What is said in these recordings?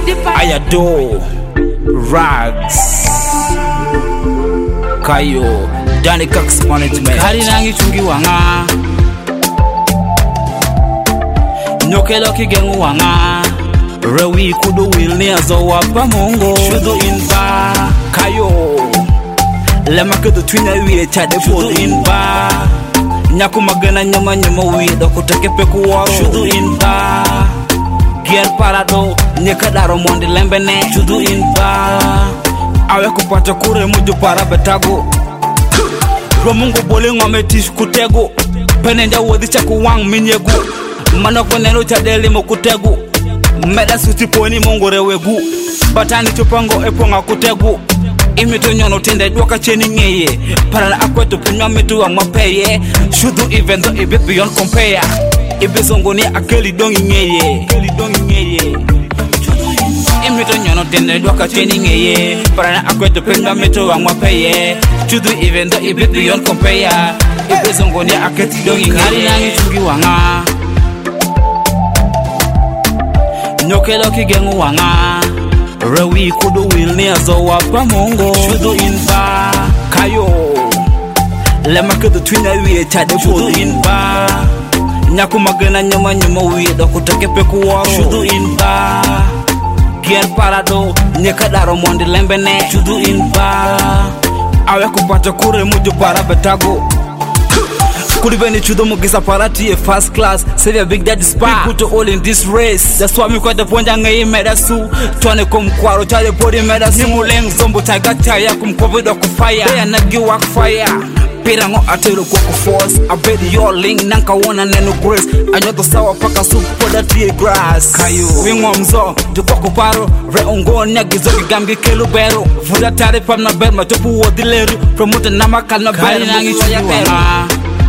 Ayado Rags Kayo Danny Cox Management Kali nangi chungi wanga Nyokelo kigengu wanga Rewi kudu wilni azowa pamongo Shudu inba Kayo Lema kudu twina wiye chade Shudu inba Nyaku magana nyama nyama wido kutake peku waro Shudu inba Gier parado Nyeka daro mondi lembene Shudu inba Awe kupata kure muju para betago Romungo bole ngome tish kutego Penenda wodi chaku wang minyegu Manoko neno chadeli mo kutegu Meda suti poni mongore wegu Batani chupango eponga kutegu Imito nyono tende duaka cheni ngeye Parala akwetu punywa mitu wa mapeye Shudu even though ibe beyond compare Ibe zongoni akeli dongi ngeye Imito nyono tende duaka cheni ngeye Parala akwetu punywa mitu wa mapeye Shudu even though ibe beyond compare Ibe zongoni akeli dongi ngeye Kari nangi chungi wanga Nyokelo kigengu wanga Rewi kudu wilni azowa pamongo Shudu inba Kayo Lema kudu twina wiye chade Shudu inba Nyaku magana nyama nyama wido kutake peku waro Shudu inba Gier parado Nyeka daro mondi lembene Shudu inba Awe kupata kure muju para betago Kulibeni chudo mugisa parati first class Save your big daddy spot Put all in this race That's why me kwa deponja ngayi medasu Tuane kumkwaro chale podi medasu Nimuleng zombo taiga chaya kumkovido kufaya Beya nagi work fire Pira ngo atero kwa kuforce Abedi your link nanka wana nenu grace Anyoto sawa paka supoda tea grass Kayo Wingwa mzo Tukwa kuparo Re ungo nyagizo kigamgi kelu beru Vuda tari pam na berma Topu wodileru Promote nama kalna beru Kali nangi chuwa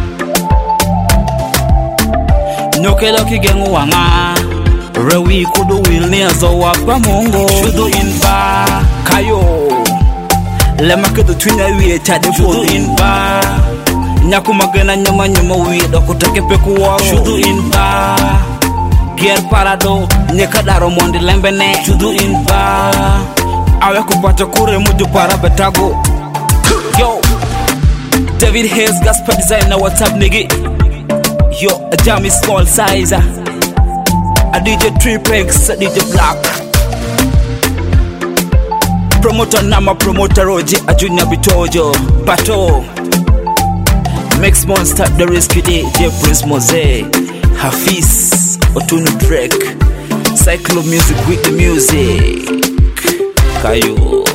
Nyokelo kigengu wanga Rewi kudu wilni azowa pamongo Shudu inba Kayo Lema kudu twina wiye chade Shudu inba Nyaku magana nyama nyama wido kutake peku waro Shudu inba Gier parado Nyeka daro mondi lembene Shudu inba Awe kupata kure muju para betago Yo David Hayes Gaspar Designer what's up nigga Yo, a jammy small size A DJ Tripex, a DJ Black Promoter Nama, Promoter Roji, a Junior Bitojo Pato Mix Monster, The Risky DJ Prince Mose Hafiz, Otunu Trek Cyclo Music with the music Kayo